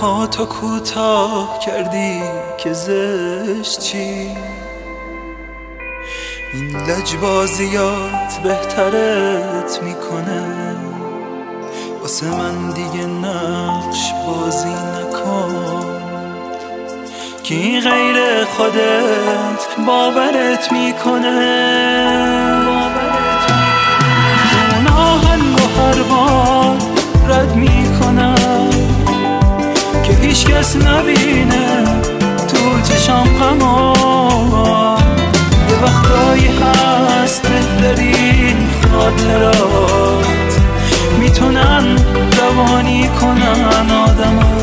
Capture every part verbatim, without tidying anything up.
موهاتو کوتاه کردی که زشت چی؟ این لجبازیات بهترت میکنه. واسه من دیگه نقش بازی نکن که این غیر خودت باورت میکنه. اون آهنگ و هر بار رد میکنم که هیچ کس نبینه تو چشام غما. یه وقتایی هست بهترین خاطرات میتونن روانی کنن آدمو.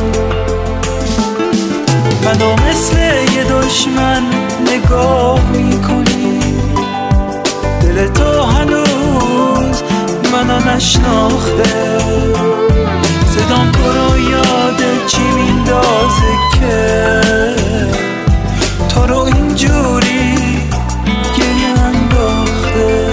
منو مثل یه دشمن نگاه میکنی، دل تو هنوز منو نشناخته. صدام تو رو یاد چی میندازه که تو رو اینجوری گریه انداخته.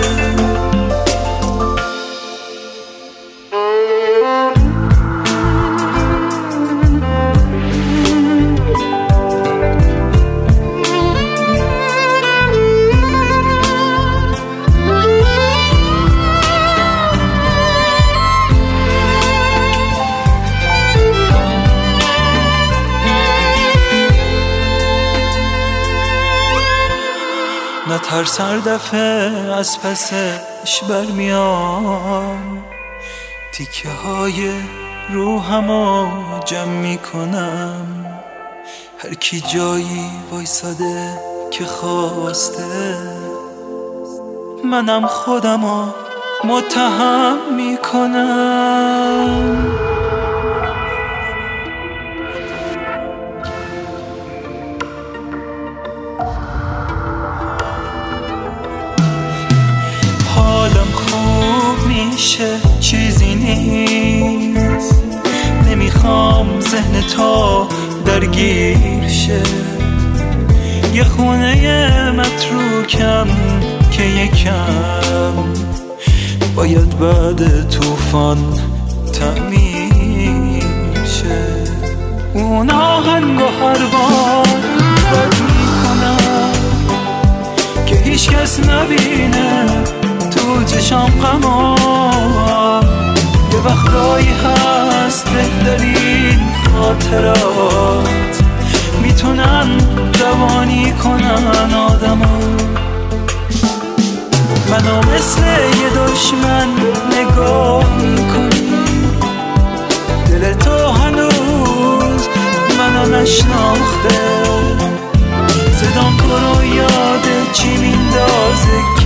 نترس هر دفعه از پسش برمیام، تیکه های روحمو جمع میکنم. هر کی جایی وایساده که خواسته، منم خودمو متهم میکنم. حالم خوب میشه چیزی نیست، نمیخوام ذهن تو درگیر شه. یه خونه متروکم که یکم باید بعد طوفان تعمیر شه. اون آهنگ و هر بار رد میکنم که هیچ کس نبینه تو چشام غما. یه وقتایی هست بهترین خاطرات میتونن روانی کنن آدمو. منو مثل یه دشمن نگاه میکنی، دل تو هنوز منو نشناخته. صدام تو رو یاد چی میندازه